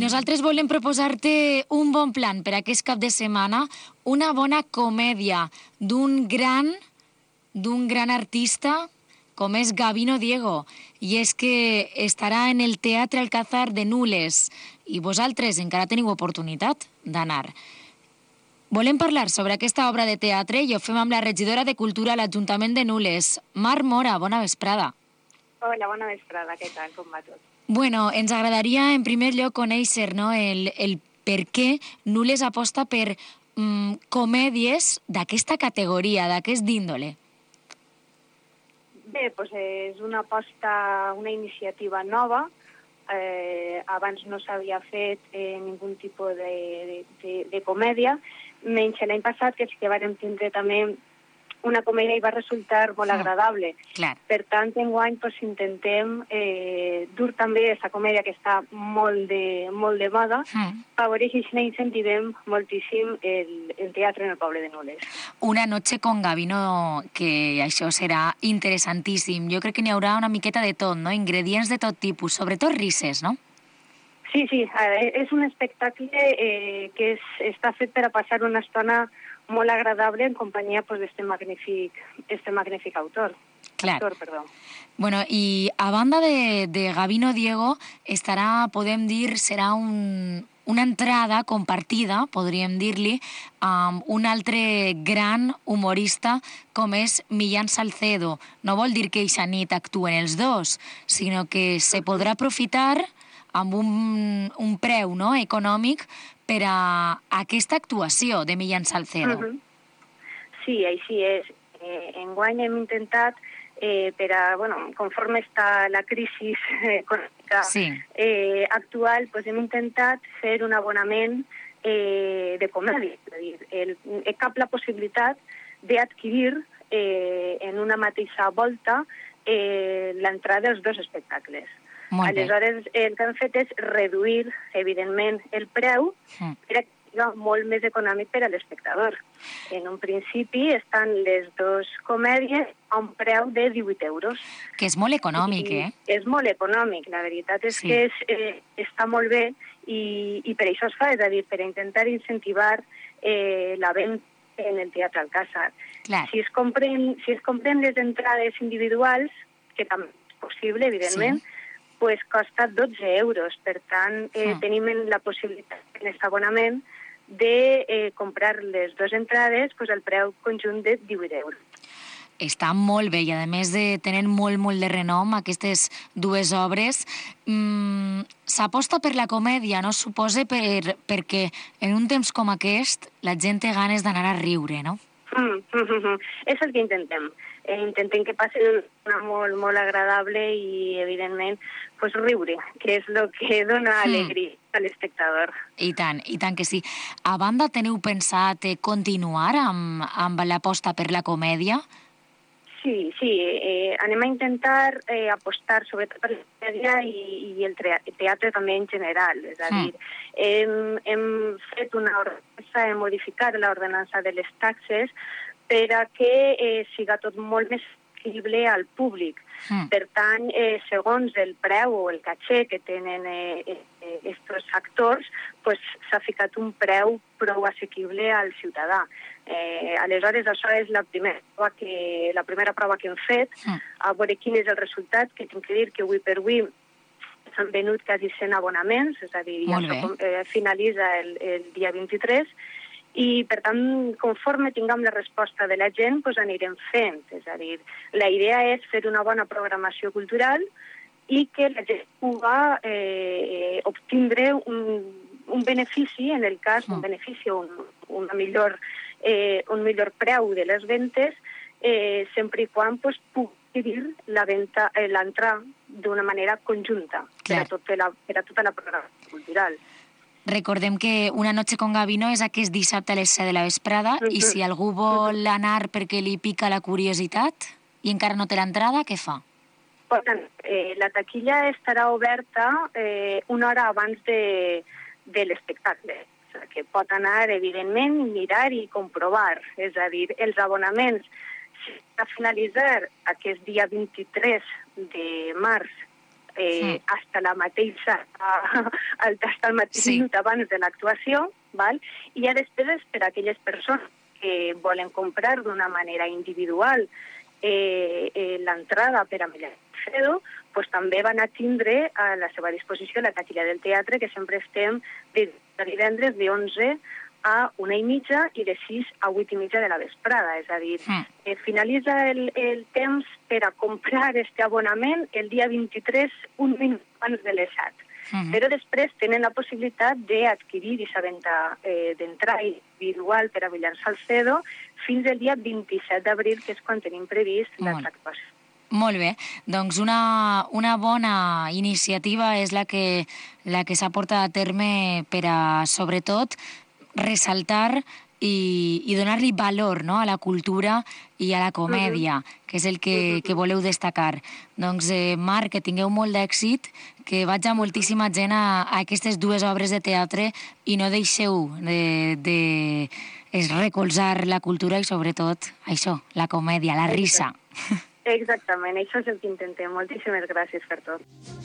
nosaltres volem proposar-te un bon plan per aquest cap de setmana, una bona comèdia d'un gran artista com és Gabino Diego, i és que estarà en el Teatre Alcázar de Nules, i vosaltres encara teniu oportunitat d'anar. Volem parlar sobre aquesta obra de teatre i ho fem amb la regidora de Cultura a l'Ajuntament de Nules, Mar Mora. Bona vesprada. Hola, bona vesprada. Què tal? Com va tot? Bueno, ens agradaria en primer lloc conèixer, no, el per què Nules aposta per comèdies d'aquesta categoria, d'aquest índole. Bé, doncs és una aposta, una iniciativa nova. Abans no s'havia fet ningú tipus de comèdia, menys l'any passat, que sí que vam tindre també una comèdia i va resultar molt agradable. Clar. Per tant, enguany intentem dur també aquesta comèdia que està molt de moda, a veure si incentivem moltíssim el teatre en el poble de Nules. Una noche con Gabino, que això serà interessantíssim. Jo crec que n'hi haurà una miqueta de tot, no? Ingredients de tot tipus, sobretot risses, no? Sí, és un espectacle que està fet per a passar una estona molt agradable en companyia d'este magnífic autor. Clar. Perdó. Bueno, i a banda de Gabino Diego, podem dir, serà una entrada compartida, podríem dir-li, amb un altre gran humorista com és Millán Salcedo. No vol dir que eixa nit actuen els dos, sinó que se podrà aprofitar amb un preu, no, econòmic per a aquesta actuació de Millán Salcedo. Sí, així és. Enguany hem intentat, conforme està la crisi econòmica actual, hem intentat fer un abonament de comèdia. És a dir, cap la possibilitat d'adquirir en una mateixa volta l'entrada dels dos espectacles. Aleshores, el que hem fet és reduir, evidentment, el preu per a que sigui molt més econòmic per a l'espectador. En un principi estan les dues comèdies a un preu de 18 euros. Que és molt econòmic, És molt econòmic, la veritat és que està molt bé i per això es fa, és a dir, per intentar incentivar la venda en el Teatre Alcázar. Si es compren les entrades individuals, que també és possible, evidentment, pues costa 12 euros. Per tant, tenim la possibilitat en aquest abonament de comprar les dues entrades al preu conjunt de 18 euros. Està molt bé i, a més, tenen molt de renom aquestes dues obres. S'aposta per la comèdia, no? Suposa perquè en un temps com aquest la gent té ganes d'anar a riure, no? És el que intentem. Intentem que passi una molt agradable i, evidentment, riure, que és el que dona alegria a l'espectador. I tant que sí. A banda, teniu pensat continuar amb l'aposta per la comèdia? Sí. Anem a intentar apostar sobretot per la comèdia i el teatre també en general. És a dir, hem fet una ordenança, hem modificat l'ordenança de les taxes per a que siga tot molt més accessible al públic. Per tant, segons el preu o el caché que tenen aquests actors, s'ha ficat un preu prou assequible al ciutadà. Aleshores, això és la primera prova que hem fet, a veure quin és el resultat, que tinc que dir que avui per avui s'han venut quasi 100 abonaments, és a dir, ja finalitza el dia 23, i, per tant, conforme tinguem la resposta de la gent, anirem fent. És a dir, la idea és fer una bona programació cultural i que la gent pugui obtindre un benefici, en el cas, un benefici o un millor preu de les ventes, sempre i quan pugui decidir l'entrar d'una manera conjunta per a tota la programació cultural. Recordem que Una noche con Gabino és aquest dissabte a les 7 de la vesprada i si algú vol anar perquè li pica la curiositat i encara no té l'entrada, què fa? La taquilla estarà oberta una hora abans de l'espectacle. Que pot anar, evidentment, mirar i comprovar. És a dir, els abonaments, si a finalitzar aquest dia 23 de març hasta el mateix minut abans de l'actuació, val? I ja després és per a aquelles persones que volen comprar d'una manera individual l'entrada per a Salcedo, pues també van a tindre a la seva disposició la taquilla del teatre, que sempre estem de divendres de 11 a 1:30 i de 6 a 8:30 de la vesprada. És a dir, finalitza el temps per a comprar este abonament el dia 23, un minut abans de les 7. Però després tenen la possibilitat d'adquirir aquesta venda d'entrada individual per a Villar Salcedo fins al dia 27 d'abril, que és quan tenim previst les actuacions. Molt bé, doncs una bona iniciativa és la que s'ha portat a terme per a, sobretot, ressaltar i donar-li valor, no?, a la cultura i a la comèdia, que és el que voleu destacar. Doncs, Marc, que tingueu molt d'èxit, que vaig a moltíssima gent a aquestes dues obres de teatre i no deixeu de recolzar la cultura i, sobretot, això, la comèdia, la risa. Exactament, això és el que intentem. Moltíssimes gràcies per tot.